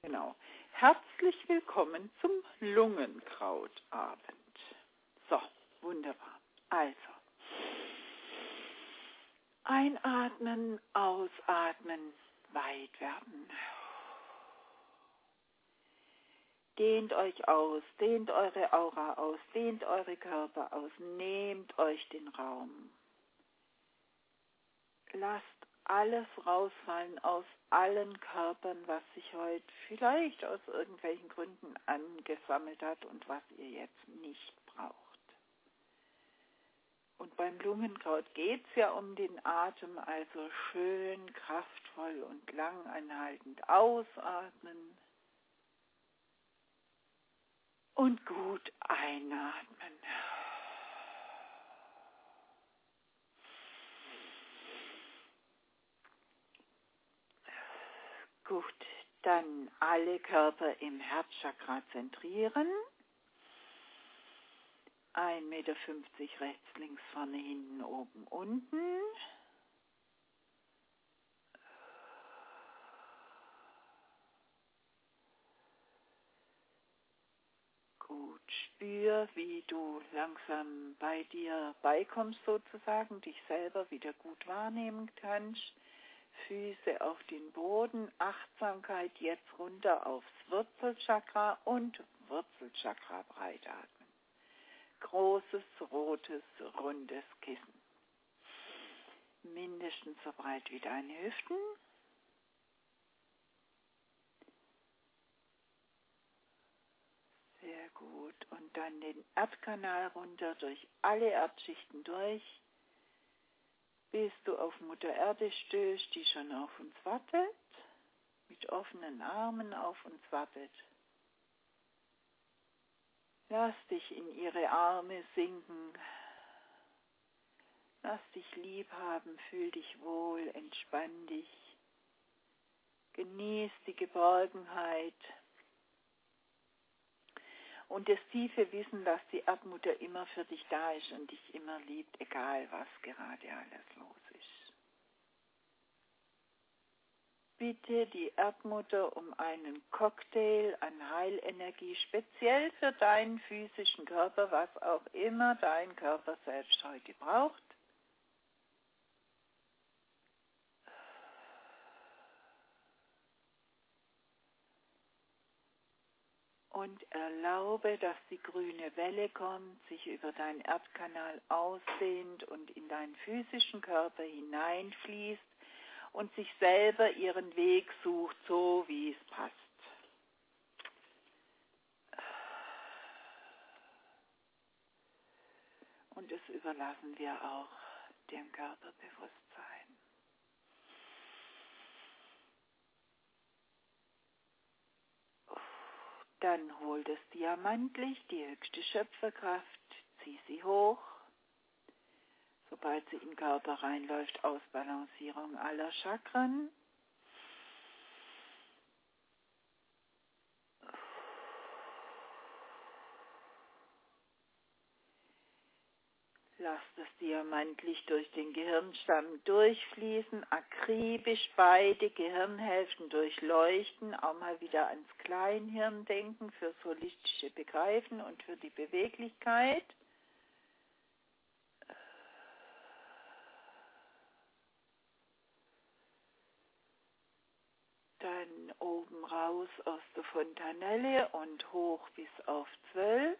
Genau. Herzlich willkommen zum Lungenkrautabend. So, wunderbar. Also, einatmen, ausatmen, weit werden. Dehnt euch aus, dehnt eure Aura aus, dehnt eure Körper aus, nehmt euch den Raum. Lasst alles rausfallen aus allen Körpern, was sich heute vielleicht aus irgendwelchen Gründen angesammelt hat und was ihr jetzt nicht braucht. Und beim Lungenkraut geht es ja um den Atem, also schön, kraftvoll und lang anhaltend ausatmen und gut einatmen. Gut, dann alle Körper im Herzchakra zentrieren. 1,50 Meter rechts, links, vorne, hinten, oben, unten. Gut, spür, wie du langsam bei dir beikommst sozusagen, dich selber wieder gut wahrnehmen kannst. Füße auf den Boden, Achtsamkeit jetzt runter aufs Wurzelchakra und Wurzelchakra breit atmen. Großes, rotes, rundes Kissen. Mindestens so breit wie deine Hüften. Sehr gut. Und dann den Erdkanal runter, durch alle Erdschichten durch, bis du auf Mutter Erde stößt, die schon auf uns wartet, mit offenen Armen auf uns wartet. Lass dich in ihre Arme sinken. Lass dich lieb haben, fühl dich wohl, entspann dich. Genieß die Geborgenheit und das tiefe Wissen, dass die Erdmutter immer für dich da ist und dich immer liebt, egal was gerade alles los ist. Bitte die Erdmutter um einen Cocktail an Heilenergie, speziell für deinen physischen Körper, was auch immer dein Körper selbst heute braucht. Und erlaube, dass die grüne Welle kommt, sich über deinen Erdkanal ausdehnt und in deinen physischen Körper hineinfließt und sich selber ihren Weg sucht, so wie es passt. Und das überlassen wir auch dem Körperbewusstsein. Dann hol das Diamantlicht, die höchste Schöpferkraft, zieh sie hoch. Sobald sie in den Körper reinläuft, Ausbalancierung aller Chakren. Lass das Diamantlicht durch den Gehirnstamm durchfließen, akribisch beide Gehirnhälften durchleuchten, auch mal wieder ans Kleinhirn denken fürs holistische Begreifen und für die Beweglichkeit. Dann oben raus aus der Fontanelle und hoch bis auf 12.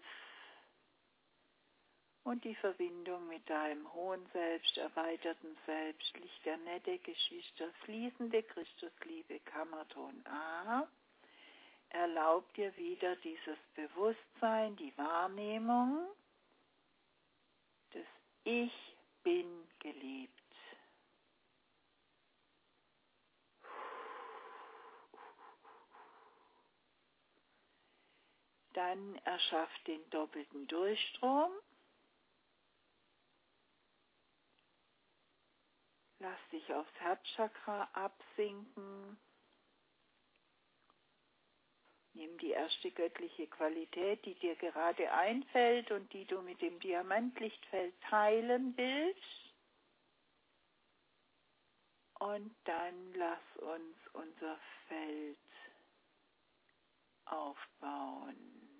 Und die Verbindung mit deinem hohen Selbst, erweiterten Selbst, Licht der Nette, Geschwister, fließende Christusliebe, Kammerton A, erlaubt dir wieder dieses Bewusstsein, die Wahrnehmung, dass ich bin geliebt. Dann erschafft den doppelten Durchstrom. Lass dich aufs Herzchakra absinken. Nimm die erste göttliche Qualität, die dir gerade einfällt und die du mit dem Diamantlichtfeld teilen willst. Und dann lass uns unser Feld aufbauen.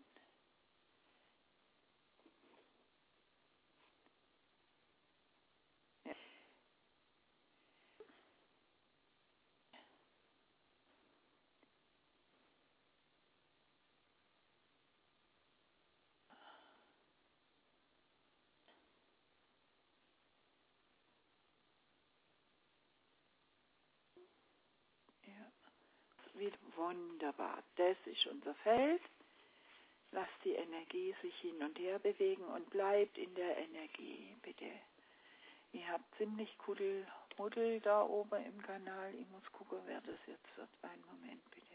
Wunderbar, das ist unser Feld. Lasst die Energie sich hin und her bewegen und bleibt in der Energie, bitte. Ihr habt ziemlich Kuddelmuddel da oben im Kanal. Ich muss gucken, wer das jetzt wird. Einen Moment, bitte.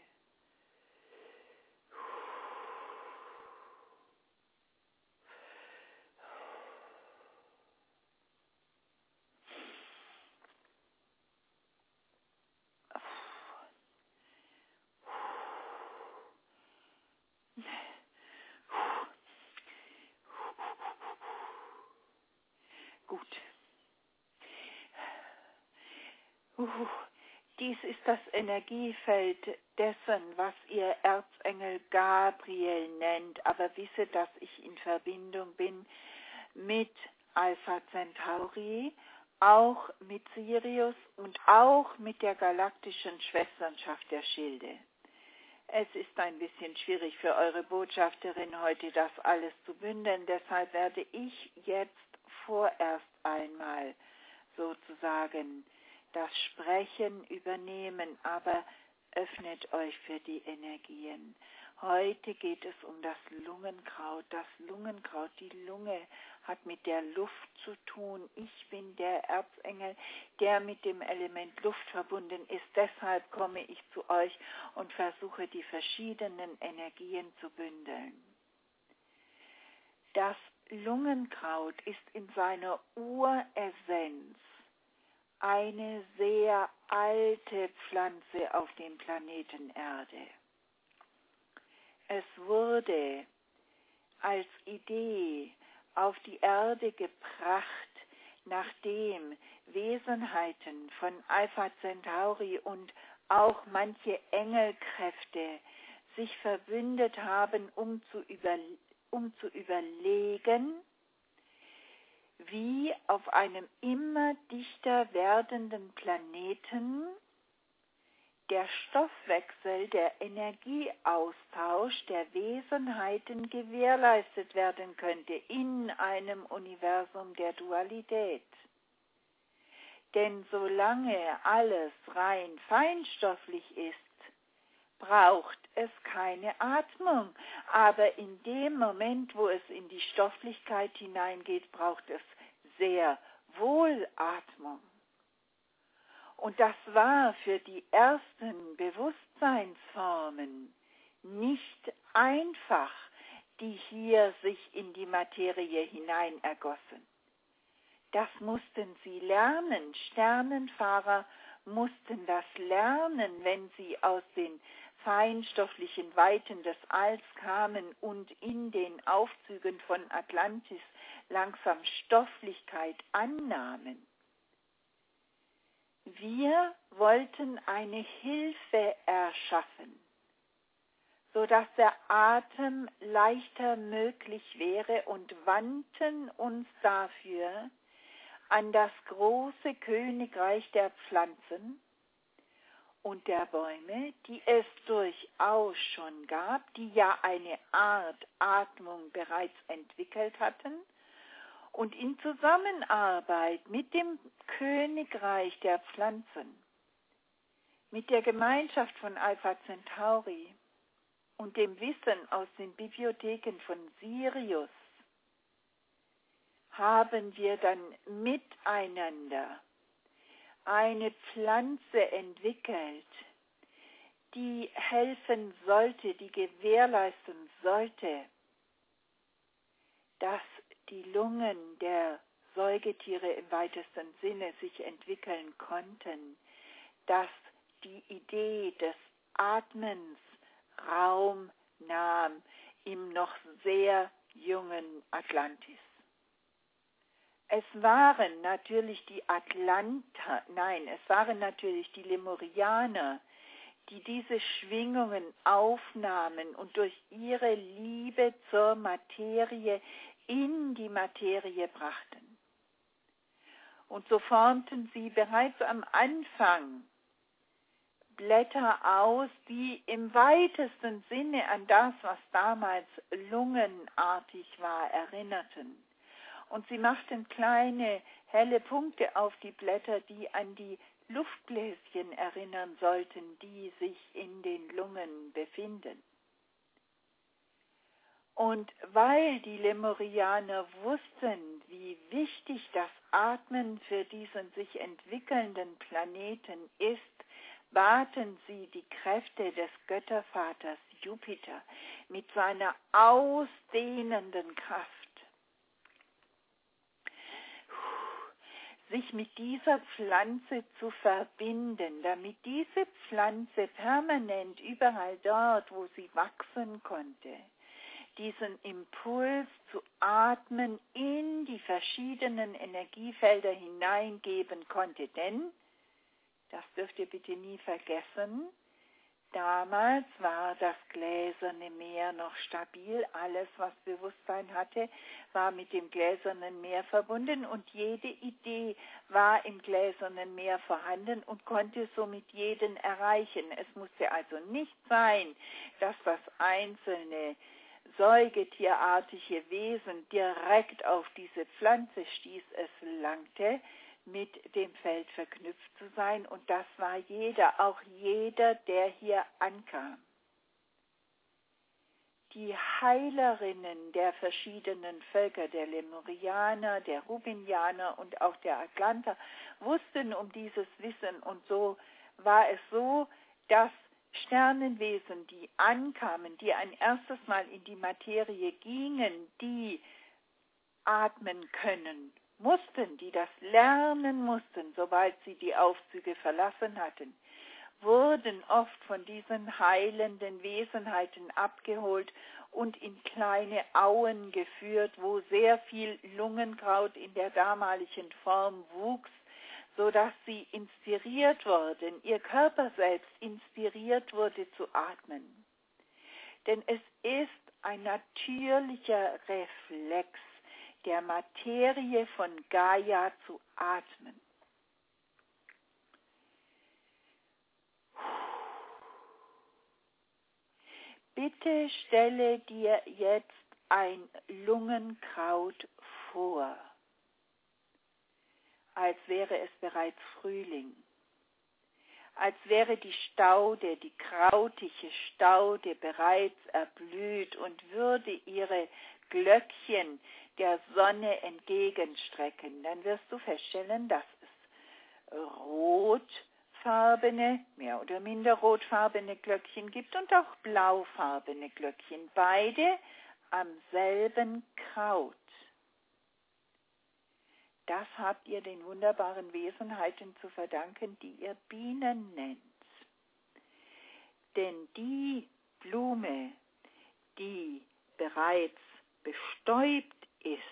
Gut. Dies ist das Energiefeld dessen, was ihr Erzengel Gabriel nennt, aber wisse, dass ich in Verbindung bin mit Alpha Centauri, auch mit Sirius und auch mit der galaktischen Schwesternschaft der Schilde. Es ist ein bisschen schwierig für eure Botschafterin heute, das alles zu bündeln, deshalb werde ich jetzt vorerst einmal sozusagen das Sprechen übernehmen, aber öffnet euch für die Energien. Heute geht es um das Lungenkraut. Das Lungenkraut, die Lunge hat mit der Luft zu tun. Ich bin der Erzengel, der mit dem Element Luft verbunden ist. Deshalb komme ich zu euch und versuche, die verschiedenen Energien zu bündeln. Das Lungenkraut ist in seiner Uressenz eine sehr alte Pflanze auf dem Planeten Erde. Es wurde als Idee auf die Erde gebracht, nachdem Wesenheiten von Alpha Centauri und auch manche Engelkräfte sich verbündet haben, um zu überlegen, wie auf einem immer dichter werdenden Planeten der Stoffwechsel, der Energieaustausch der Wesenheiten gewährleistet werden könnte in einem Universum der Dualität. Denn solange alles rein feinstofflich ist, braucht es keine Atmung. Aber in dem Moment, wo es in die Stofflichkeit hineingeht, braucht es sehr wohl Atmung. Und das war für die ersten Bewusstseinsformen nicht einfach, die hier sich in die Materie hinein ergossen. Das mussten sie lernen. Sternenfahrer mussten das lernen, wenn sie aus den feinstofflichen Weiten des Alls kamen und in den Aufzügen von Atlantis langsam Stofflichkeit annahmen. Wir wollten eine Hilfe erschaffen, sodass der Atem leichter möglich wäre und wandten uns dafür an das große Königreich der Pflanzen und der Bäume, die es durchaus schon gab, die ja eine Art Atmung bereits entwickelt hatten, und in Zusammenarbeit mit dem Königreich der Pflanzen, mit der Gemeinschaft von Alpha Centauri und dem Wissen aus den Bibliotheken von Sirius haben wir dann miteinander eine Pflanze entwickelt, die helfen sollte, die gewährleisten sollte, dass die Lungen der Säugetiere im weitesten Sinne sich entwickeln konnten, dass die Idee des Atmens Raum nahm im noch sehr jungen Atlantis. Es waren natürlich die Lemurianer, die diese Schwingungen aufnahmen und durch ihre Liebe zur Materie in die Materie brachten. Und so formten sie bereits am Anfang Blätter aus, die im weitesten Sinne an das, was damals lungenartig war, erinnerten. Und sie machten kleine, helle Punkte auf die Blätter, die an die Luftbläschen erinnern sollten, die sich in den Lungen befinden. Und weil die Lemurianer wussten, wie wichtig das Atmen für diesen sich entwickelnden Planeten ist, baten sie die Kräfte des Göttervaters Jupiter mit seiner ausdehnenden Kraft, sich mit dieser Pflanze zu verbinden, damit diese Pflanze permanent überall dort, wo sie wachsen konnte, diesen Impuls zu atmen in die verschiedenen Energiefelder hineingeben konnte. Denn, das dürft ihr bitte nie vergessen, damals war das gläserne Meer noch stabil. Alles, was Bewusstsein hatte, war mit dem gläsernen Meer verbunden und jede Idee war im gläsernen Meer vorhanden und konnte somit jeden erreichen. Es musste also nicht sein, dass das einzelne säugetierartige Wesen direkt auf diese Pflanze stieß. Es langte, mit dem Feld verknüpft zu sein, und das war jeder, auch jeder, der hier ankam. Die Heilerinnen der verschiedenen Völker, der Lemurianer, der Rubinianer und auch der Atlanter, wussten um dieses Wissen, und so war es so, dass Sternenwesen, die ankamen, die ein erstes Mal in die Materie gingen, die atmen können mussten, die das lernen mussten, sobald sie die Aufzüge verlassen hatten, wurden oft von diesen heilenden Wesenheiten abgeholt und in kleine Auen geführt, wo sehr viel Lungenkraut in der damaligen Form wuchs, sodass sie inspiriert wurden, ihr Körper selbst inspiriert wurde zu atmen. Denn es ist ein natürlicher Reflex der Materie von Gaia zu atmen. Bitte stelle dir jetzt ein Lungenkraut vor, als wäre es bereits Frühling, als wäre die Staude, die krautige Staude bereits erblüht und würde ihre Glöckchen der Sonne entgegenstrecken. Dann wirst du feststellen, dass es rotfarbene, mehr oder minder rotfarbene Glöckchen gibt und auch blaufarbene Glöckchen, beide am selben Kraut. Das habt ihr den wunderbaren Wesenheiten zu verdanken, die ihr Bienen nennt. Denn die Blume, die bereits bestäubt ist,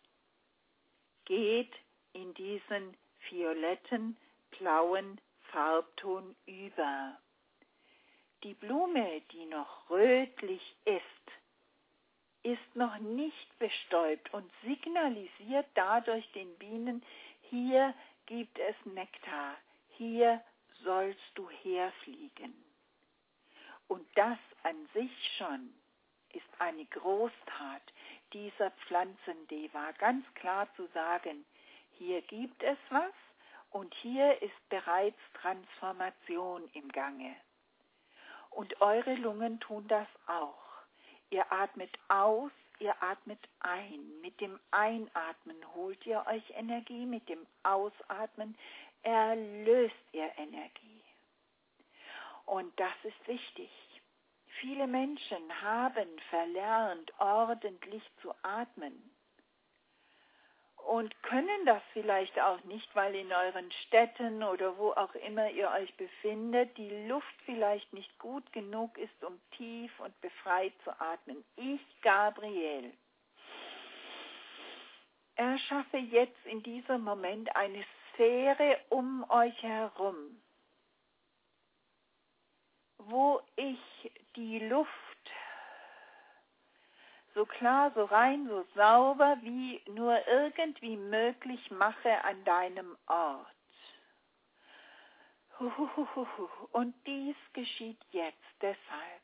geht in diesen violetten, blauen Farbton über. Die Blume, die noch rötlich ist noch nicht bestäubt und signalisiert dadurch den Bienen, hier gibt es Nektar, hier sollst du herfliegen. Und das an sich schon ist eine Großtat dieser Pflanzendeva, ganz klar zu sagen, hier gibt es was und hier ist bereits Transformation im Gange. Und eure Lungen tun das auch. Ihr atmet aus, ihr atmet ein. Mit dem Einatmen holt ihr euch Energie, mit dem Ausatmen erlöst ihr Energie. Und das ist wichtig. Viele Menschen haben verlernt, ordentlich zu atmen und können das vielleicht auch nicht, weil in euren Städten oder wo auch immer ihr euch befindet, die Luft vielleicht nicht gut genug ist, um tief und befreit zu atmen. Ich, Gabriel, erschaffe jetzt in diesem Moment eine Sphäre um euch herum, wo ich die Luft so klar, so rein, so sauber wie nur irgendwie möglich mache an deinem Ort. Und dies geschieht jetzt deshalb.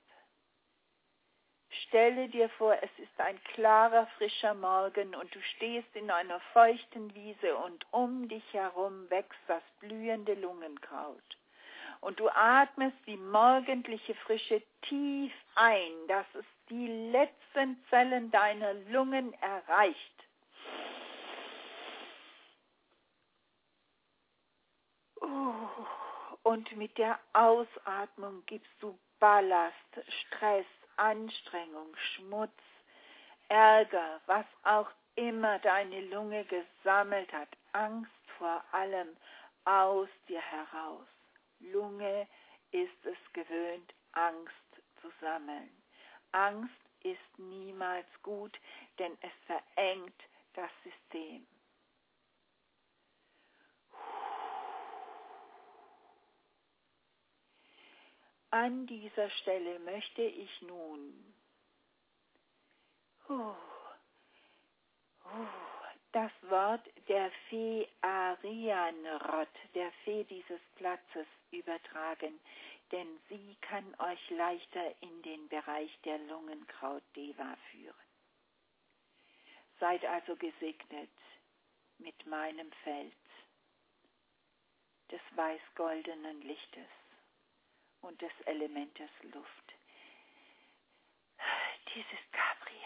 Stelle dir vor, es ist ein klarer, frischer Morgen und du stehst in einer feuchten Wiese und um dich herum wächst das blühende Lungenkraut. Und du atmest die morgendliche Frische tief ein, dass es die letzten Zellen deiner Lungen erreicht. Und mit der Ausatmung gibst du Ballast, Stress, Anstrengung, Schmutz, Ärger, was auch immer deine Lunge gesammelt hat, Angst vor allem, aus dir heraus. Lunge ist es gewöhnt, Angst zu sammeln. Angst ist niemals gut, denn es verengt das System. An dieser Stelle möchte ich nun das Wort der Fee Arianrod, der Fee dieses Platzes, übertragen, denn sie kann euch leichter in den Bereich der Lungenkraut-Deva führen. Seid also gesegnet mit meinem Feld des weiß-goldenen Lichtes und des Elementes Luft. Dies ist Gabriel.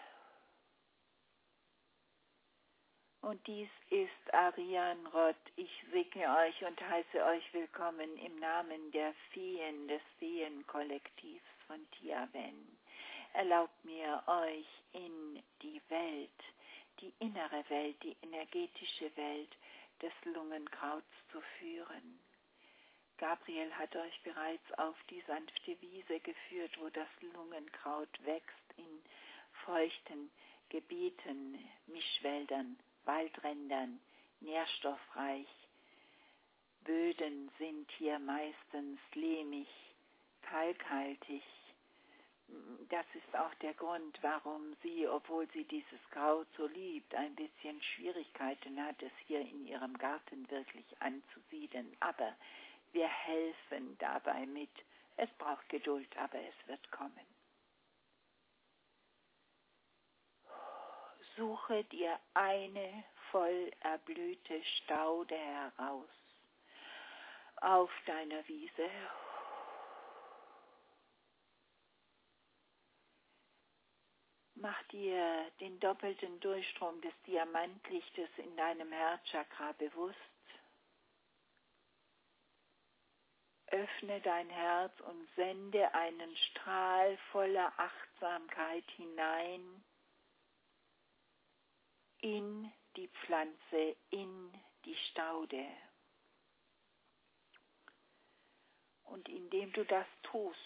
Und dies ist Arianrod. Ich segne euch und heiße euch willkommen im Namen der Feen des Feenkollektivs von Tiaven. Erlaubt mir, euch in die Welt, die innere Welt, die energetische Welt des Lungenkrauts zu führen. Gabriel hat euch bereits auf die sanfte Wiese geführt, wo das Lungenkraut wächst, in feuchten Gebieten, Mischwäldern, Waldrändern, nährstoffreich. Böden sind hier meistens lehmig, kalkhaltig. Das ist auch der Grund, warum sie, obwohl sie dieses Kraut so liebt, ein bisschen Schwierigkeiten hat, es hier in ihrem Garten wirklich anzusiedeln. Aber wir helfen dabei mit. Es braucht Geduld, aber es wird kommen. Suche dir eine voll erblühte Staude heraus auf deiner Wiese. Mach dir den doppelten Durchstrom des Diamantlichtes in deinem Herzchakra bewusst. Öffne dein Herz und sende einen Strahl voller Achtsamkeit hinein in die Pflanze, in die Staude. Und indem du das tust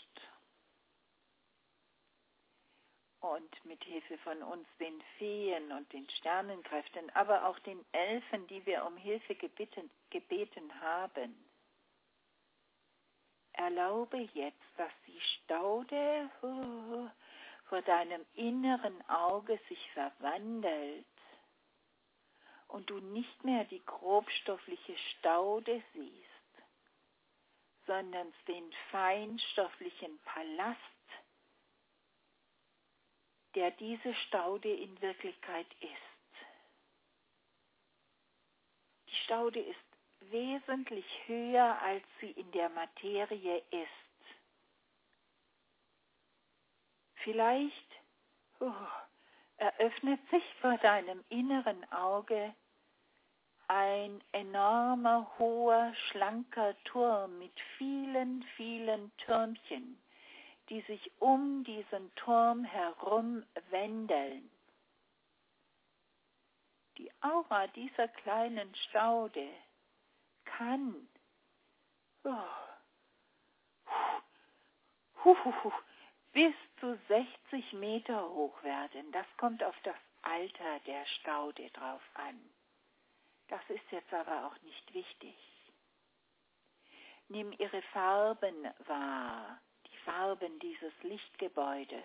und mit Hilfe von uns, den Feen und den Sternenkräften, aber auch den Elfen, die wir um Hilfe gebeten haben, erlaube jetzt, dass die Staude vor deinem inneren Auge sich verwandelt und du nicht mehr die grobstoffliche Staude siehst, sondern den feinstofflichen Palast, der diese Staude in Wirklichkeit ist. Die Staude ist wesentlich höher, als sie in der Materie ist. Vielleicht eröffnet sich vor deinem inneren Auge ein enormer, hoher, schlanker Turm mit vielen, vielen Türmchen, die sich um diesen Turm herum wendeln. Die Aura dieser kleinen Staude kann bis zu 60 Meter hoch werden. Das kommt auf das Alter der Staude drauf an. Das ist jetzt aber auch nicht wichtig. Nimm ihre Farben wahr, Farben dieses Lichtgebäudes.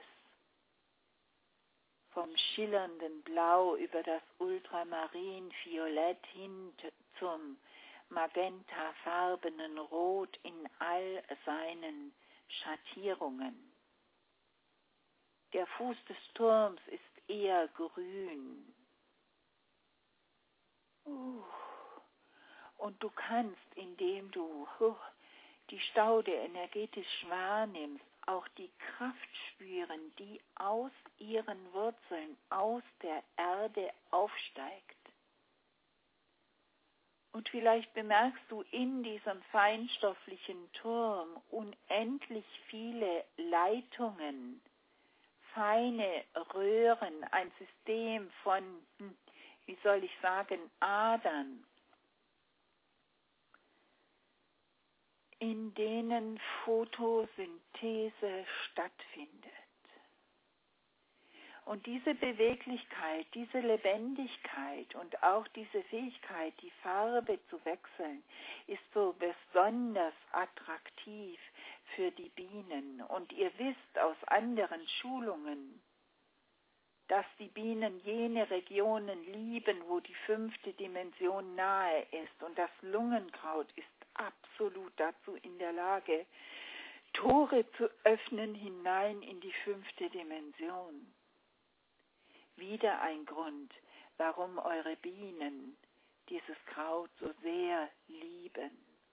Vom schillernden Blau über das Ultramarin-Violett hin zum magentafarbenen Rot in all seinen Schattierungen. Der Fuß des Turms ist eher grün. Und du kannst, indem du die Staude energetisch wahrnimmst, auch die Kraft spüren, die aus ihren Wurzeln, aus der Erde aufsteigt. Und vielleicht bemerkst du in diesem feinstofflichen Turm unendlich viele Leitungen, feine Röhren, ein System von, wie soll ich sagen, Adern, in denen Photosynthese stattfindet. Und diese Beweglichkeit, diese Lebendigkeit und auch diese Fähigkeit, die Farbe zu wechseln, ist so besonders attraktiv für die Bienen. Und ihr wisst aus anderen Schulungen, dass die Bienen jene Regionen lieben, wo die 5. Dimension nahe ist. Und das Lungenkraut ist absolut dazu in der Lage, Tore zu öffnen hinein in die 5. Dimension. Wieder ein Grund, warum eure Bienen dieses Kraut so sehr lieben.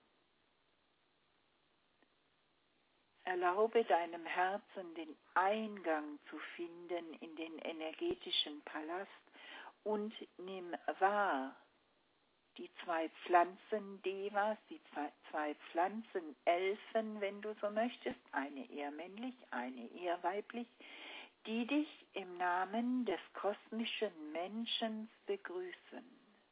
Erlaube deinem Herzen den Eingang zu finden in den energetischen Palast und nimm wahr die 2 Pflanzen-Devas, die 2 Pflanzen-Elfen, wenn du so möchtest, eine eher männlich, eine eher weiblich, die dich im Namen des kosmischen Menschen begrüßen.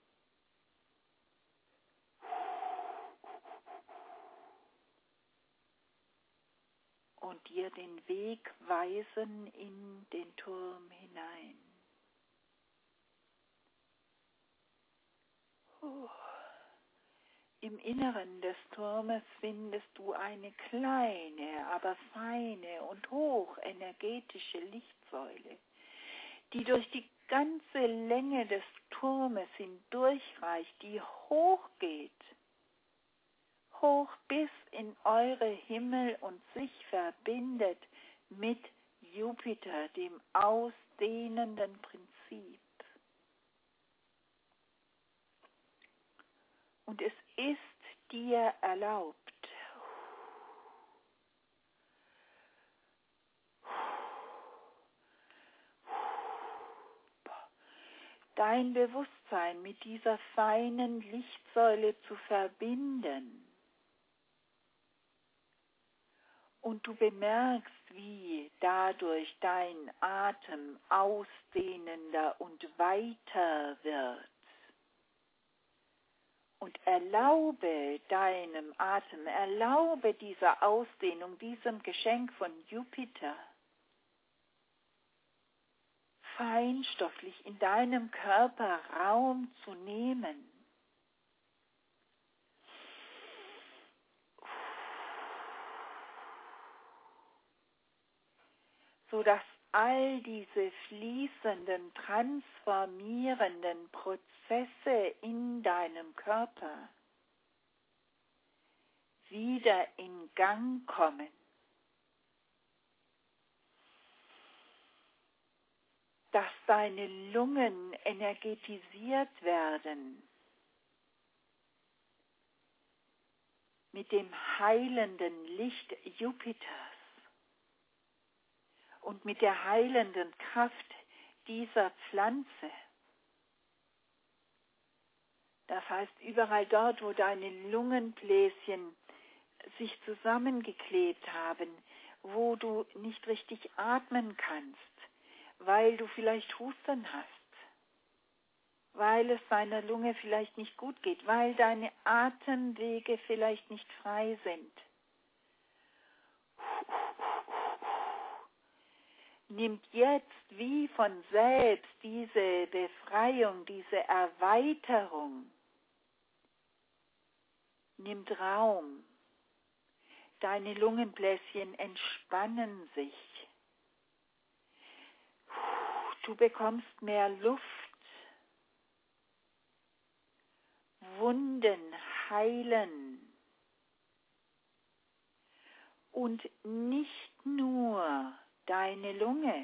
Und dir den Weg weisen in den Turm hinein. Im Inneren des Turmes findest du eine kleine, aber feine und hochenergetische Lichtsäule, die durch die ganze Länge des Turmes hindurchreicht, die hochgeht, hoch bis in eure Himmel und sich verbindet mit Jupiter, dem ausdehnenden Prinzip. Und es ist dir erlaubt, dein Bewusstsein mit dieser feinen Lichtsäule zu verbinden. Und du bemerkst, wie dadurch dein Atem ausdehnender und weiter wird. Und erlaube deinem Atem, erlaube dieser Ausdehnung, diesem Geschenk von Jupiter, feinstofflich in deinem Körper Raum zu nehmen. Sodass all diese fließenden, transformierenden Prozesse in deinem Körper wieder in Gang kommen. Dass deine Lungen energetisiert werden mit dem heilenden Licht Jupiters und mit der heilenden Kraft dieser Pflanze. Das heißt, überall dort, wo deine Lungenbläschen sich zusammengeklebt haben, wo du nicht richtig atmen kannst, weil du vielleicht Husten hast, weil es deiner Lunge vielleicht nicht gut geht, weil deine Atemwege vielleicht nicht frei sind. Nimmt jetzt wie von selbst diese Befreiung, diese Erweiterung, nimmt Raum. Deine Lungenbläschen entspannen sich. Du bekommst mehr Luft. Wunden heilen. Und nicht nur deine Lunge,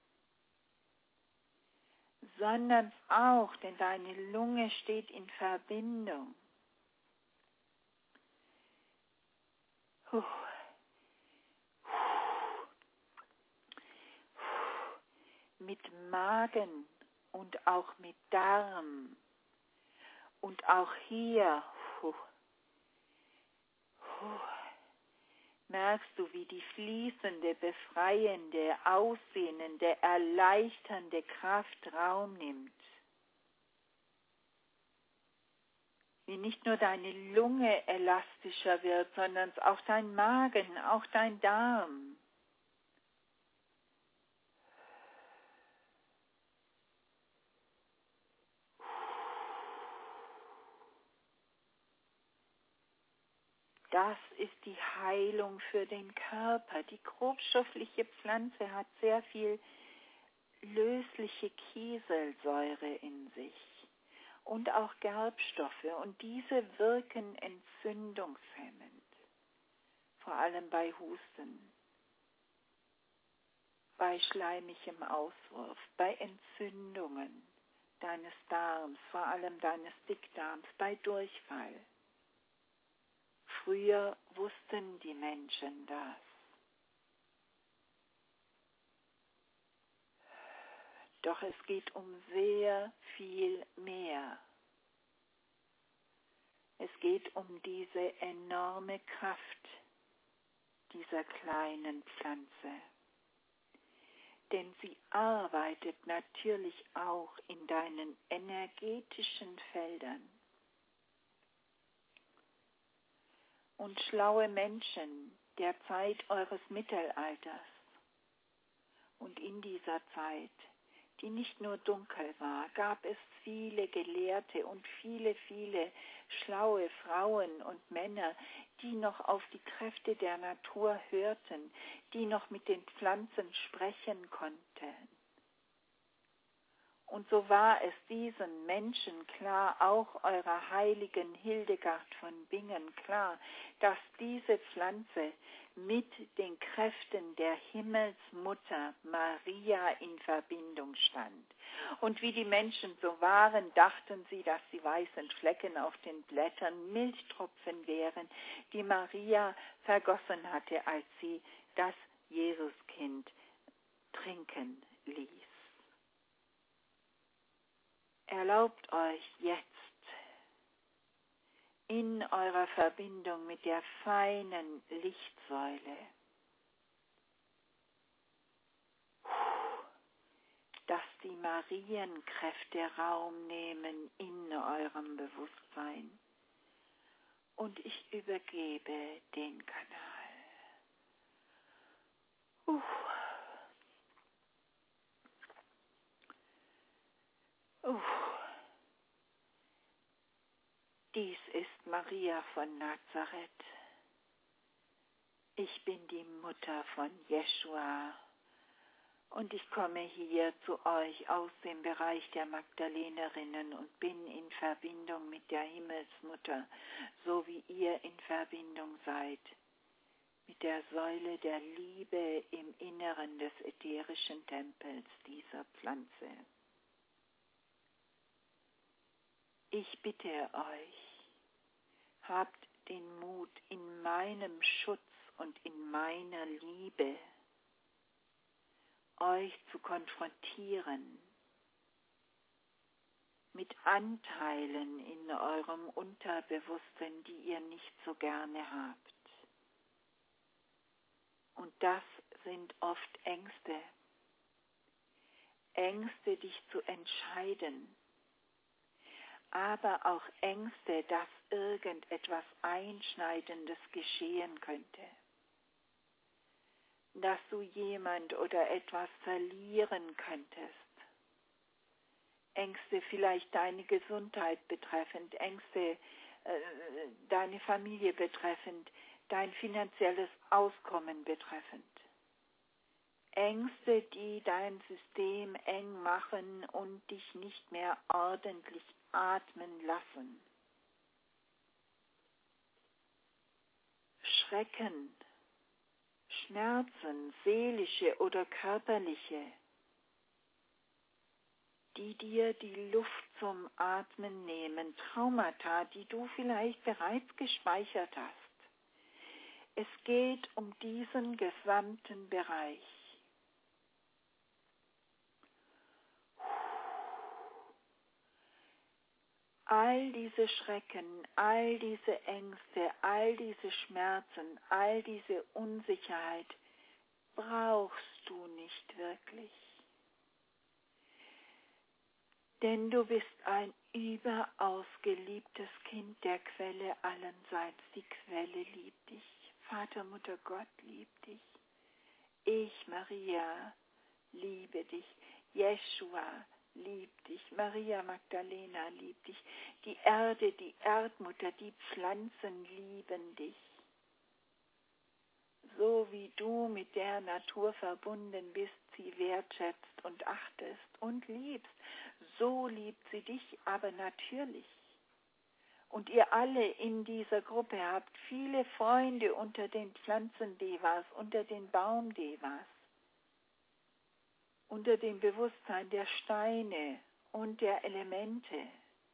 sondern auch, denn deine Lunge steht in Verbindung. Mit Magen und auch mit Darm. Und auch hier merkst du, wie die fließende, befreiende, aussehnende, erleichternde Kraft Raum nimmt. Wie nicht nur deine Lunge elastischer wird, sondern auch dein Magen, auch dein Darm. Das ist die Heilung für den Körper. Die grobstoffliche Pflanze hat sehr viel lösliche Kieselsäure in sich und auch Gerbstoffe. Und diese wirken entzündungshemmend, vor allem bei Husten, bei schleimigem Auswurf, bei Entzündungen deines Darms, vor allem deines Dickdarms, bei Durchfall. Früher wussten die Menschen das. Doch es geht um sehr viel mehr. Es geht um diese enorme Kraft dieser kleinen Pflanze. Denn sie arbeitet natürlich auch in deinen energetischen Feldern. Und schlaue Menschen der Zeit eures Mittelalters und in dieser Zeit, die nicht nur dunkel war, gab es viele Gelehrte und viele, viele schlaue Frauen und Männer, die noch auf die Kräfte der Natur hörten, die noch mit den Pflanzen sprechen konnten. Und so war es diesen Menschen klar, auch eurer heiligen Hildegard von Bingen klar, dass diese Pflanze mit den Kräften der Himmelsmutter Maria in Verbindung stand. Und wie die Menschen so waren, dachten sie, dass die weißen Flecken auf den Blättern Milchtropfen wären, die Maria vergossen hatte, als sie das Jesuskind trinken ließ. Erlaubt euch jetzt in eurer Verbindung mit der feinen Lichtsäule, dass die Marienkräfte Raum nehmen in eurem Bewusstsein. Und ich übergebe den Kanal. Dies ist Maria von Nazareth. Ich bin die Mutter von Jeschua und ich komme hier zu euch aus dem Bereich der Magdalenerinnen und bin in Verbindung mit der Himmelsmutter, so wie ihr in Verbindung seid, mit der Säule der Liebe im Inneren des ätherischen Tempels dieser Pflanze. Ich bitte euch, habt den Mut, in meinem Schutz und in meiner Liebe euch zu konfrontieren mit Anteilen in eurem Unterbewusstsein, die ihr nicht so gerne habt. Und das sind oft Ängste. Ängste, dich zu entscheiden. Aber auch Ängste, dass irgendetwas Einschneidendes geschehen könnte. Dass du jemand oder etwas verlieren könntest. Ängste vielleicht deine Gesundheit betreffend, Ängste deine Familie betreffend, dein finanzielles Auskommen betreffend. Ängste, die dein System eng machen und dich nicht mehr ordentlich atmen lassen. Schrecken, Schmerzen, seelische oder körperliche, die dir die Luft zum Atmen nehmen, Traumata, die du vielleicht bereits gespeichert hast. Es geht um diesen gesamten Bereich. All diese Schrecken, all diese Ängste, all diese Schmerzen, all diese Unsicherheit brauchst du nicht wirklich. Denn du bist ein überaus geliebtes Kind der Quelle allenseits. Die Quelle liebt dich. Vater, Mutter, Gott liebt dich. Ich, Maria, liebe dich. Jeschua liebt dich. Maria Magdalena liebt dich. Die Erde, die Erdmutter, die Pflanzen lieben dich. So wie du mit der Natur verbunden bist, sie wertschätzt und achtest und liebst, so liebt sie dich aber natürlich. Und ihr alle in dieser Gruppe habt viele Freunde unter den Pflanzendevas, unter den Baumdevas, unter dem Bewusstsein der Steine und der Elemente.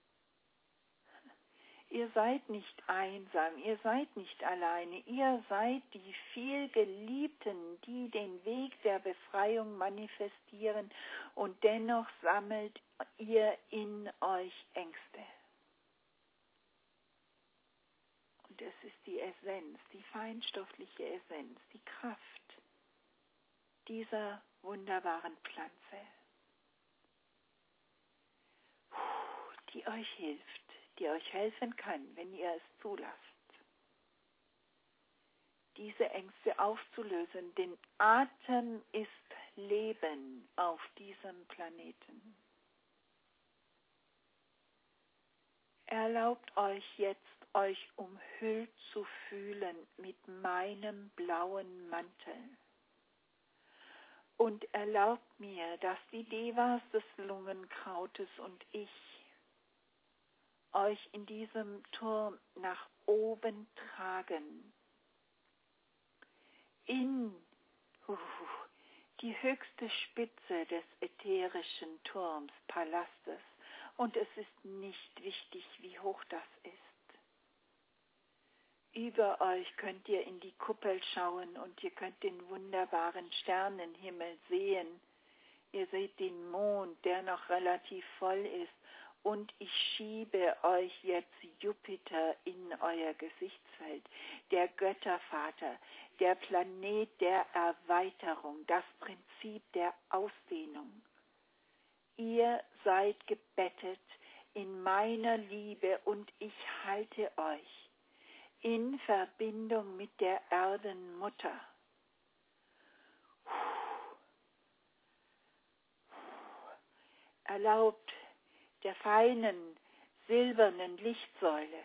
Ihr seid nicht einsam, ihr seid nicht alleine, ihr seid die vielgeliebten, die den Weg der Befreiung manifestieren und dennoch sammelt ihr in euch Ängste. Und es ist die Essenz, die feinstoffliche Essenz, die Kraft dieser wunderbaren Pflanze, die euch hilft, die euch helfen kann, wenn ihr es zulasst, diese Ängste aufzulösen. Denn Atem ist Leben auf diesem Planeten. Erlaubt euch jetzt, euch umhüllt zu fühlen mit meinem blauen Mantel. Und erlaubt mir, dass die Devas des Lungenkrautes und ich euch in diesem Turm nach oben tragen, in die höchste Spitze des ätherischen Turms, Palastes. Und es ist nicht wichtig, wie hoch das ist. Über euch könnt ihr in die Kuppel schauen und ihr könnt den wunderbaren Sternenhimmel sehen. Ihr seht den Mond, der noch relativ voll ist. Und ich schiebe euch jetzt Jupiter in euer Gesichtsfeld, der Göttervater, der Planet der Erweiterung, das Prinzip der Ausdehnung. Ihr seid gebettet in meiner Liebe und ich halte euch in Verbindung mit der Erdenmutter. Erlaubt der feinen, silbernen Lichtsäule,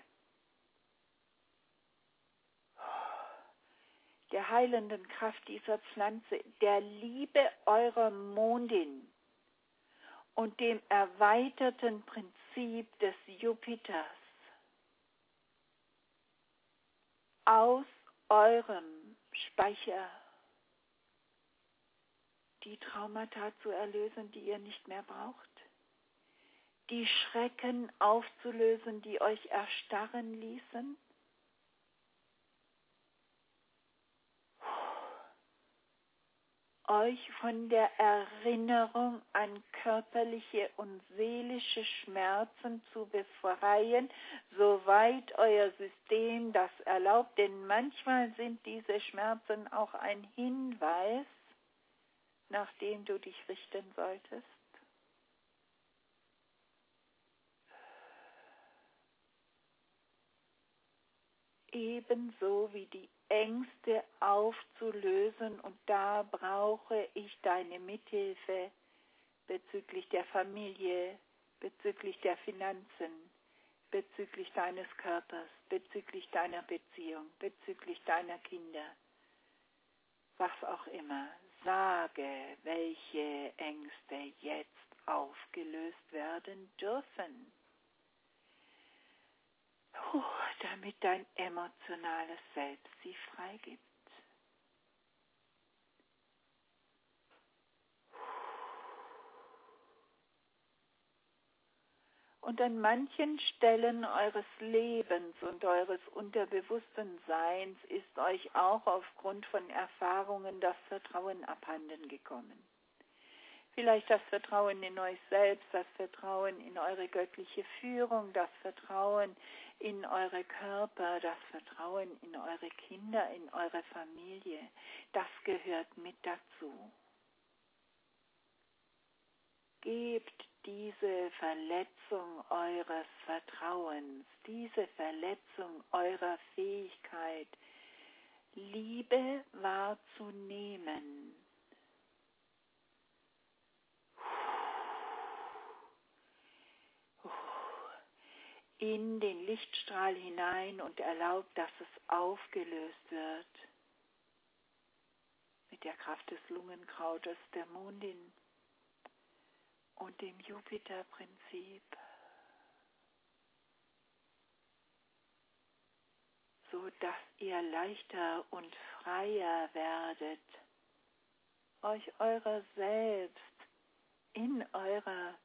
der heilenden Kraft dieser Pflanze, der Liebe eurer Mondin und dem erweiterten Prinzip des Jupiters aus eurem Speicher die Traumata zu erlösen, die ihr nicht mehr braucht, die Schrecken aufzulösen, die euch erstarren ließen, euch von der Erinnerung an körperliche und seelische Schmerzen zu befreien, soweit euer System das erlaubt, denn manchmal sind diese Schmerzen auch ein Hinweis, nach dem du dich richten solltest. Ebenso wie die Ängste aufzulösen, und da brauche ich deine Mithilfe bezüglich der Familie, bezüglich der Finanzen, bezüglich deines Körpers, bezüglich deiner Beziehung, bezüglich deiner Kinder, was auch immer. Sage, welche Ängste jetzt aufgelöst werden dürfen, damit dein emotionales Selbst sie freigibt. Und an manchen Stellen eures Lebens und eures unterbewussten Seins ist euch auch aufgrund von Erfahrungen das Vertrauen abhanden gekommen. Vielleicht das Vertrauen in euch selbst, das Vertrauen in eure göttliche Führung, das Vertrauen in eure Körper, das Vertrauen in eure Kinder, in eure Familie. Das gehört mit dazu. Gebt diese Verletzung eures Vertrauens, diese Verletzung eurer Fähigkeit, Liebe wahrzunehmen, in den Lichtstrahl hinein und erlaubt, dass es aufgelöst wird mit der Kraft des Lungenkrautes, der Mondin und dem Jupiterprinzip, so dass ihr leichter und freier werdet, euch eurer selbst in eurer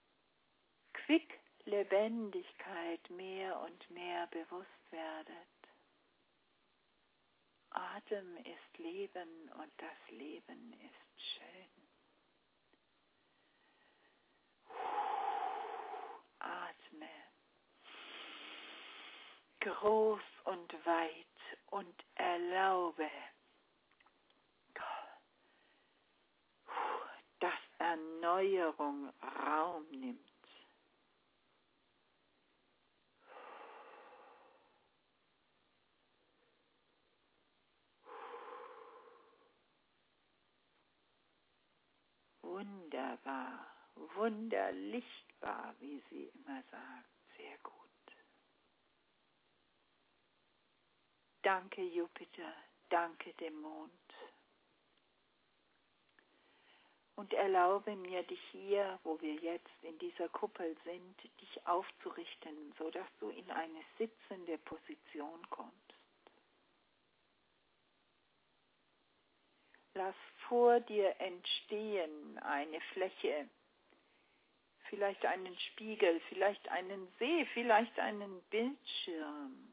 Quicklebendigkeit mehr und mehr bewusst werdet. Atem ist Leben und das Leben ist schön. Atme groß und weit und erlaube, dass Erneuerung Raum nimmt. Wunderbar, wunderlichtbar, wie sie immer sagt. Sehr gut. Danke Jupiter, danke dem Mond. Und erlaube mir, dich hier, wo wir jetzt in dieser Kuppel sind, dich aufzurichten, sodass du in eine sitzende Position kommst. Lass vor dir entstehen eine Fläche, vielleicht einen Spiegel, vielleicht einen See, vielleicht einen Bildschirm.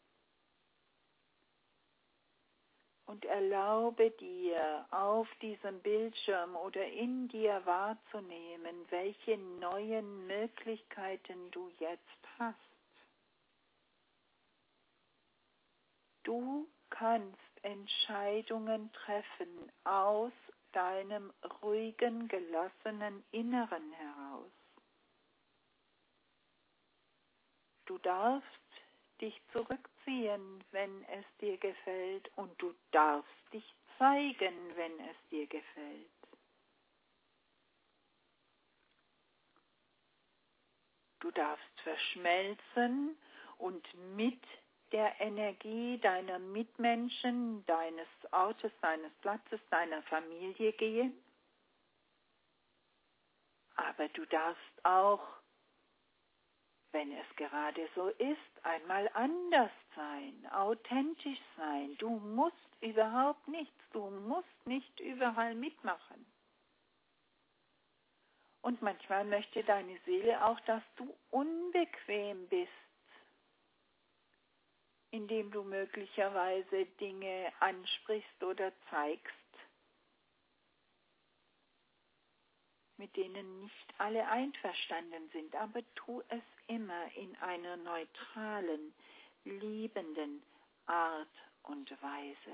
Und erlaube dir, auf diesem Bildschirm oder in dir wahrzunehmen, welche neuen Möglichkeiten du jetzt hast. Du kannst Entscheidungen treffen aus deinem ruhigen, gelassenen Inneren heraus. Du darfst dich zurückziehen, wenn es dir gefällt, und du darfst dich zeigen, wenn es dir gefällt. Du darfst verschmelzen und mit der Energie deiner Mitmenschen, deines Ortes, deines Platzes, deiner Familie gehen. Aber du darfst auch, wenn es gerade so ist, einmal anders sein, authentisch sein. Du musst überhaupt nichts, du musst nicht überall mitmachen. Und manchmal möchte deine Seele auch, dass du unbequem bist, indem du möglicherweise Dinge ansprichst oder zeigst, mit denen nicht alle einverstanden sind, aber tu es immer in einer neutralen, liebenden Art und Weise.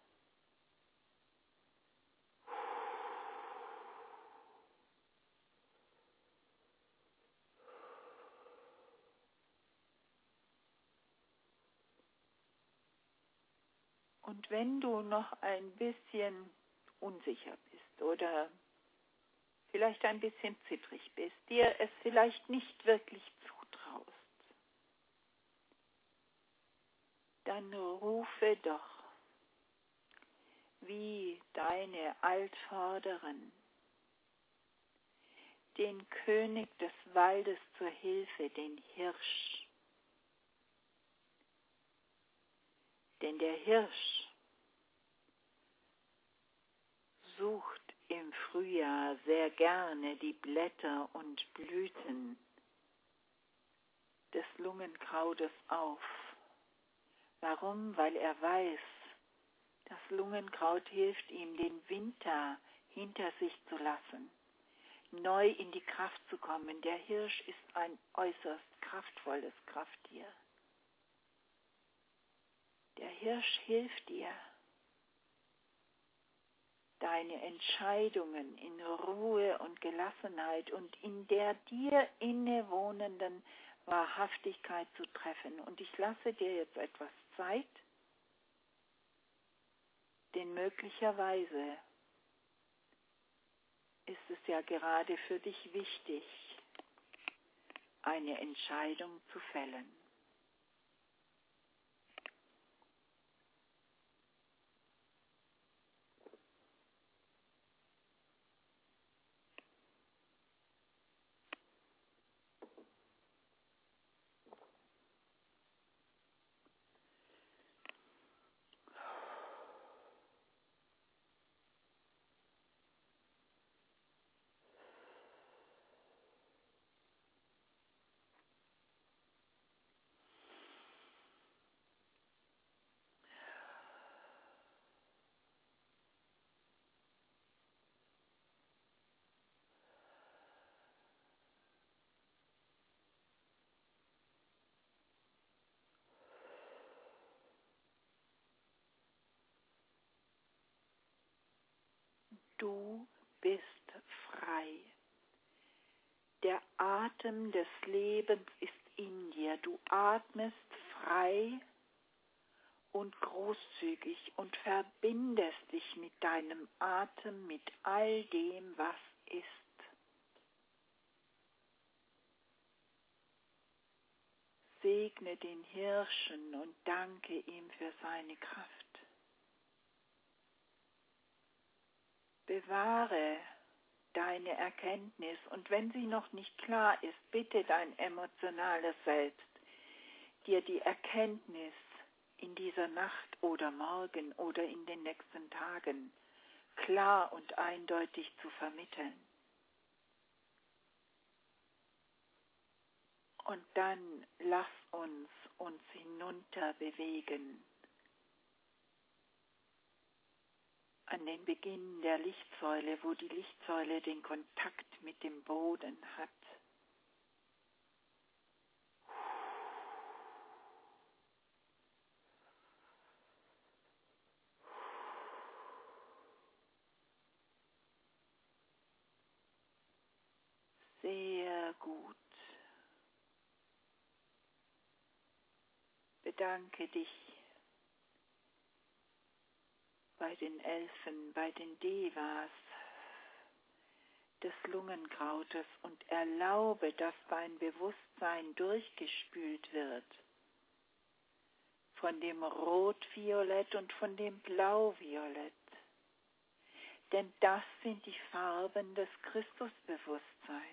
Und wenn du noch ein bisschen unsicher bist oder vielleicht ein bisschen zittrig bist, dir es vielleicht nicht wirklich zutraust, dann rufe doch, wie deine Altvorderen, den König des Waldes zur Hilfe, den Hirsch. Denn der Hirsch sucht im Frühjahr sehr gerne die Blätter und Blüten des Lungenkrautes auf. Warum? Weil er weiß, das Lungenkraut hilft ihm, den Winter hinter sich zu lassen, neu in die Kraft zu kommen. Der Hirsch ist ein äußerst kraftvolles Krafttier. Der Hirsch hilft dir, deine Entscheidungen in Ruhe und Gelassenheit und in der dir innewohnenden Wahrhaftigkeit zu treffen. Und ich lasse dir jetzt etwas Zeit, denn möglicherweise ist es ja gerade für dich wichtig, eine Entscheidung zu fällen. Du bist frei. Der Atem des Lebens ist in dir. Du atmest frei und großzügig und verbindest dich mit deinem Atem, mit all dem, was ist. Segne den Hirschen und danke ihm für seine Kraft. Bewahre deine Erkenntnis und wenn sie noch nicht klar ist, bitte dein emotionales Selbst, dir die Erkenntnis in dieser Nacht oder morgen oder in den nächsten Tagen klar und eindeutig zu vermitteln. Und dann lass uns hinunter bewegen an den Beginn der Lichtsäule, wo die Lichtsäule den Kontakt mit dem Boden hat. Sehr gut. Bedanke dich bei den Elfen, bei den Devas des Lungenkrautes und erlaube, dass dein Bewusstsein durchgespült wird von dem Rot-Violett und von dem Blau-Violett. Denn das sind die Farben des Christusbewusstseins.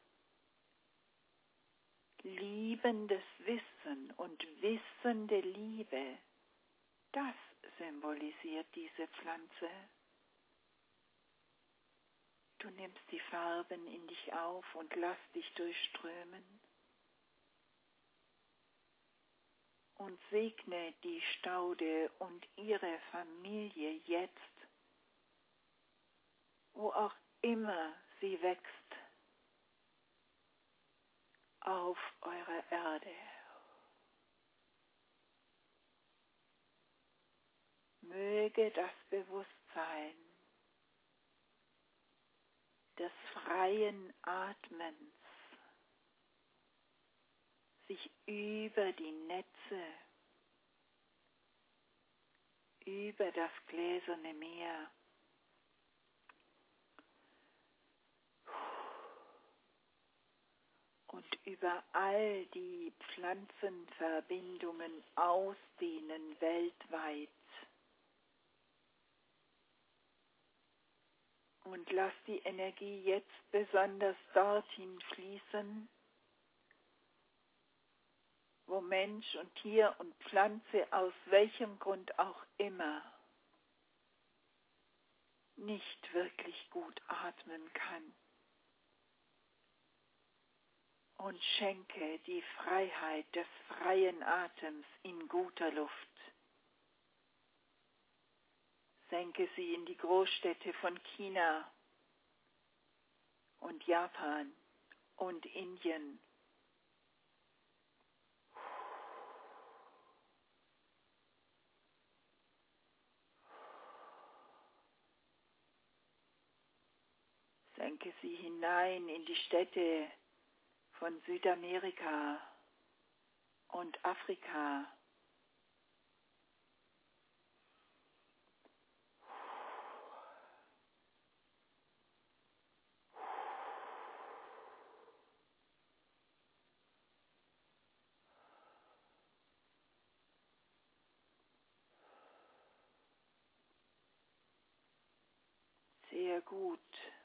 Liebendes Wissen und wissende Liebe, das symbolisiert diese Pflanze. Du nimmst die Farben in dich auf und lass dich durchströmen. Und segne die Staude und ihre Familie jetzt, wo auch immer sie wächst, auf eurer Erde. Möge das Bewusstsein des freien Atmens sich über die Netze, über das gläserne Meer und über all die Pflanzenverbindungen ausdehnen weltweit. Und lass die Energie jetzt besonders dorthin fließen, wo Mensch und Tier und Pflanze aus welchem Grund auch immer nicht wirklich gut atmen kann. Und schenke die Freiheit des freien Atems in guter Luft. Senke sie in die Großstädte von China und Japan und Indien. Senke sie hinein in die Städte von Südamerika und Afrika. Sehr gut.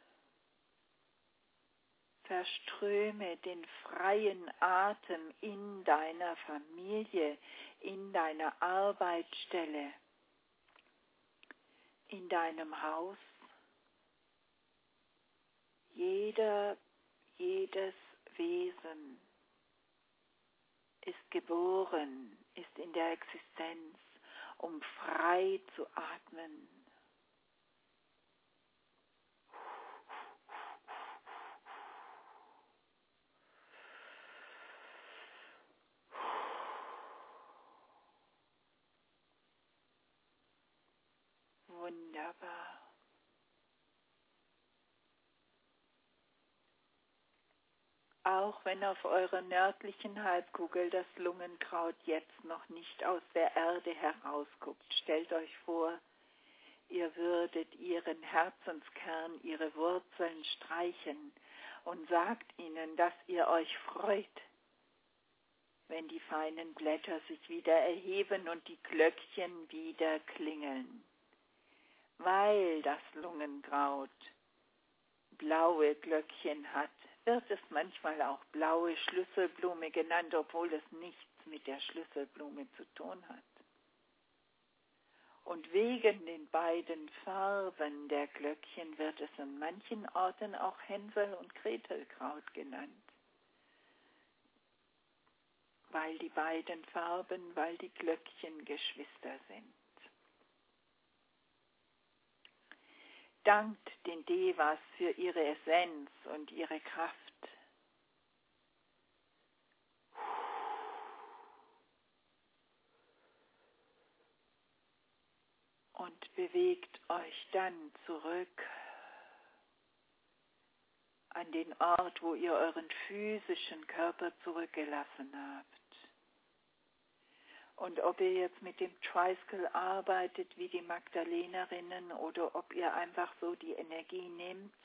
Verströme den freien Atem in deiner Familie, in deiner Arbeitsstelle, in deinem Haus. Jedes Wesen ist geboren, ist in der Existenz, um frei zu atmen. Wunderbar. Auch wenn auf eurer nördlichen Halbkugel das Lungenkraut jetzt noch nicht aus der Erde herausguckt, stellt euch vor, ihr würdet ihren Herzenskern, ihre Wurzeln streichen und sagt ihnen, dass ihr euch freut, wenn die feinen Blätter sich wieder erheben und die Glöckchen wieder klingeln. Weil das Lungenkraut blaue Glöckchen hat, wird es manchmal auch blaue Schlüsselblume genannt, obwohl es nichts mit der Schlüsselblume zu tun hat. Und wegen den beiden Farben der Glöckchen wird es an manchen Orten auch Hänsel- und Gretelkraut genannt. Weil die beiden Farben, weil die Glöckchen Geschwister sind. Dankt den Devas für ihre Essenz und ihre Kraft. Und bewegt euch dann zurück an den Ort, wo ihr euren physischen Körper zurückgelassen habt. Und ob ihr jetzt mit dem Tricycle arbeitet wie die Magdalenerinnen oder ob ihr einfach so die Energie nehmt,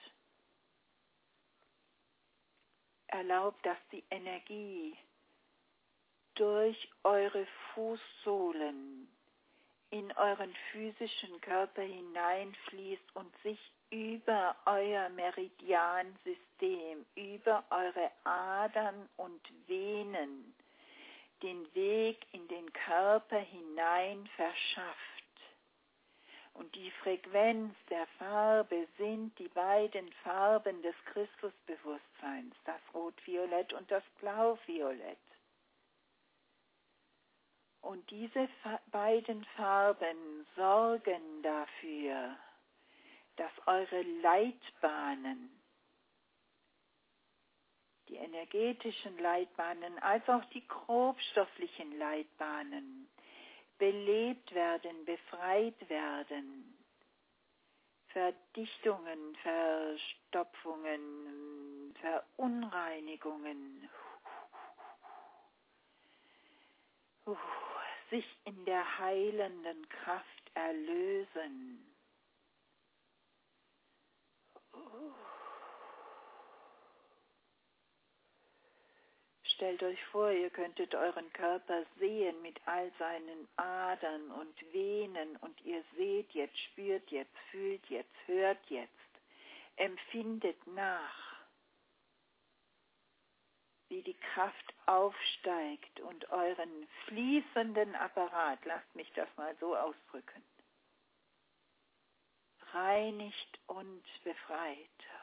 erlaubt, dass die Energie durch eure Fußsohlen in euren physischen Körper hineinfließt und sich über euer Meridiansystem, über eure Adern und Venen den Weg in den Körper hinein verschafft. Und die Frequenz der Farbe sind die beiden Farben des Christusbewusstseins, das Rot-Violett und das Blau-Violett. Und diese beiden Farben sorgen dafür, dass eure Leitbahnen, die energetischen Leitbahnen, als auch die grobstofflichen Leitbahnen, belebt werden, befreit werden. Verdichtungen, Verstopfungen, Verunreinigungen, sich in der heilenden Kraft erlösen. stellt euch vor, ihr könntet euren Körper sehen mit all seinen Adern und Venen und ihr seht jetzt, spürt jetzt, fühlt jetzt, hört jetzt, empfindet nach, wie die Kraft aufsteigt und euren fließenden Apparat, lasst mich das mal so ausdrücken, reinigt und befreit.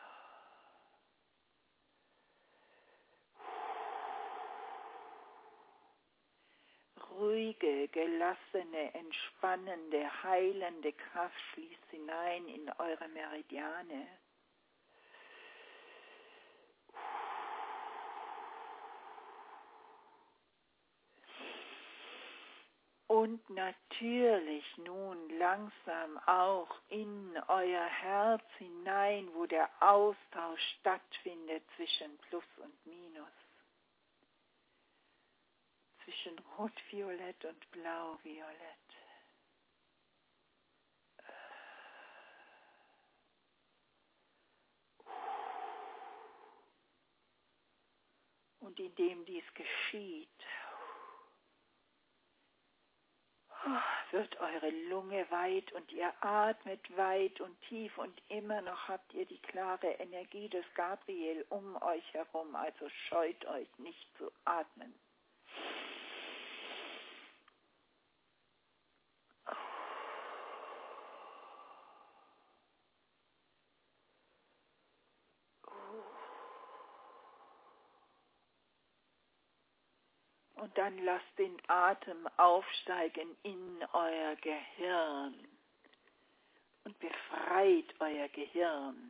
Ruhige, gelassene, entspannende, heilende Kraft fließt hinein in eure Meridiane. Und natürlich nun langsam auch in euer Herz hinein, wo der Austausch stattfindet zwischen Plus und Minus, zwischen Rot-Violett und Blau-Violett. Und indem dies geschieht, wird eure Lunge weit und ihr atmet weit und tief und immer noch habt ihr die klare Energie des Gabriel um euch herum, also scheut euch nicht zu atmen. Und dann lasst den Atem aufsteigen in euer Gehirn und befreit euer Gehirn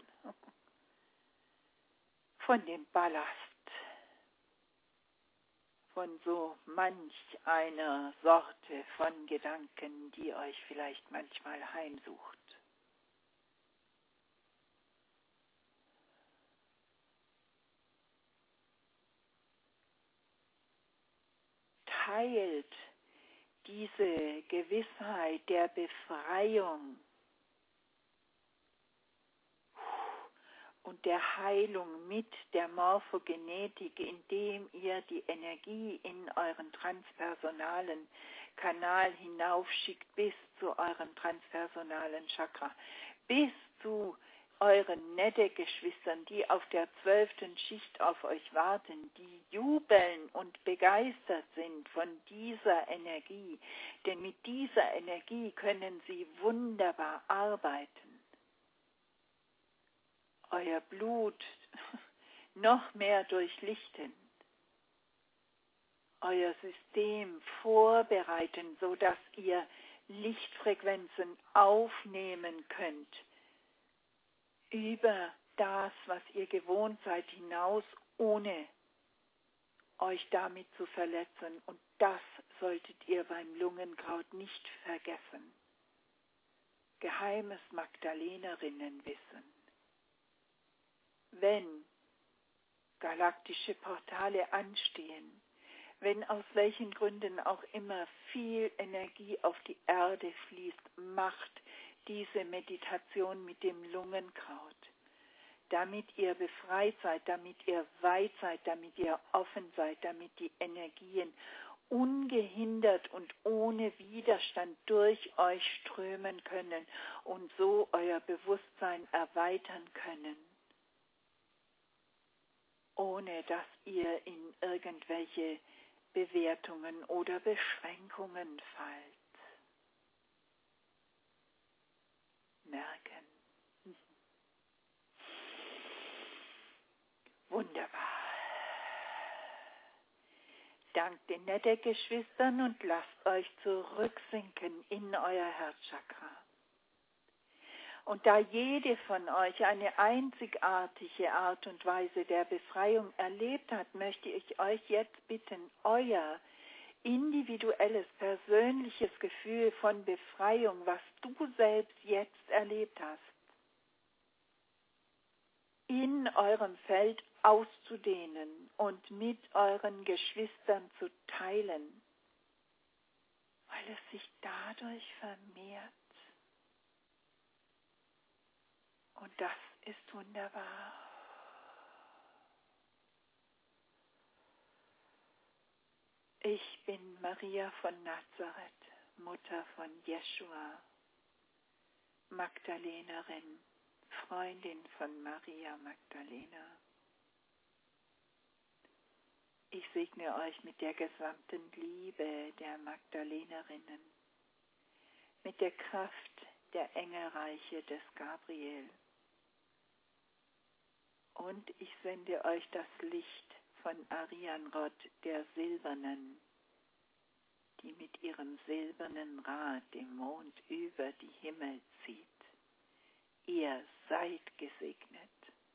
von dem Ballast, von so manch einer Sorte von Gedanken, die euch vielleicht manchmal heimsucht. Teilt diese Gewissheit der Befreiung und der Heilung mit der Morphogenetik, indem ihr die Energie in euren transpersonalen Kanal hinaufschickt bis zu eurem transpersonalen Chakra, bis zu euren Nette-Geschwistern, die auf der 12. Schicht auf euch warten, die jubeln und begeistert sind von dieser Energie, denn mit dieser Energie können sie wunderbar arbeiten. Euer Blut noch mehr durchlichten, euer System vorbereiten, sodass ihr Lichtfrequenzen aufnehmen könnt, über das, was ihr gewohnt seid, hinaus, ohne euch damit zu verletzen. Und das solltet ihr beim Lungenkraut nicht vergessen. Geheimes Magdalenerinnenwissen. Wenn galaktische Portale anstehen, wenn aus welchen Gründen auch immer viel Energie auf die Erde fließt, macht diese Meditation mit dem Lungenkraut, damit ihr befreit seid, damit ihr weit seid, damit ihr offen seid, damit die Energien ungehindert und ohne Widerstand durch euch strömen können und so euer Bewusstsein erweitern können, ohne dass ihr in irgendwelche Bewertungen oder Beschränkungen fallt. Merken. Wunderbar. Dankt den Nette-Geschwistern und lasst euch zurücksinken in euer Herzchakra. Und da jede von euch eine einzigartige Art und Weise der Befreiung erlebt hat, möchte ich euch jetzt bitten, euer individuelles, persönliches Gefühl von Befreiung, was du selbst jetzt erlebt hast, in eurem Feld auszudehnen und mit euren Geschwistern zu teilen, weil es sich dadurch vermehrt. Und das ist wunderbar. Ich bin Maria von Nazareth, Mutter von Jeschua, Magdalenerin, Freundin von Maria Magdalena. Ich segne euch mit der gesamten Liebe der Magdalenerinnen, mit der Kraft der Engelreiche des Gabriel. Und ich sende euch das Licht von Arianrod der Silbernen, die mit ihrem silbernen Rad den Mond über die Himmel zieht. Ihr seid gesegnet,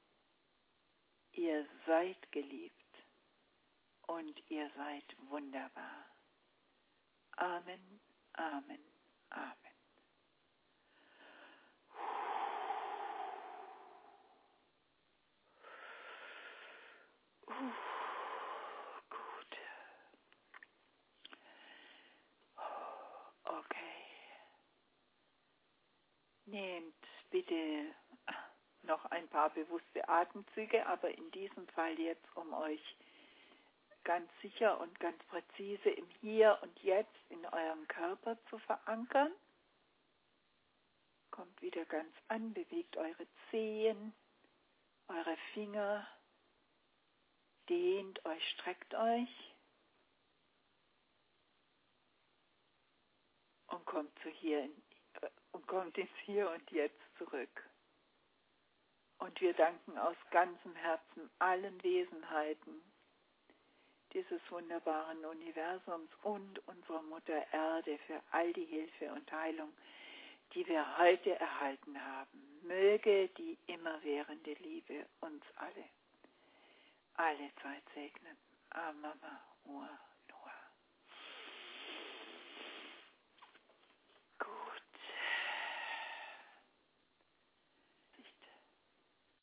ihr seid geliebt und ihr seid wunderbar. Amen, Amen, Amen. Gut. Okay. Nehmt bitte noch ein paar bewusste Atemzüge, aber in diesem Fall jetzt, um euch ganz sicher und ganz präzise im Hier und Jetzt in eurem Körper zu verankern. Kommt wieder ganz an, bewegt eure Zehen, eure Finger, dehnt euch, streckt euch und kommt ins Hier und Jetzt zurück. Und wir danken aus ganzem Herzen allen Wesenheiten dieses wunderbaren Universums und unserer Mutter Erde für all die Hilfe und Heilung, die wir heute erhalten haben. Möge die immerwährende Liebe uns alle Zeit segnen. Amen.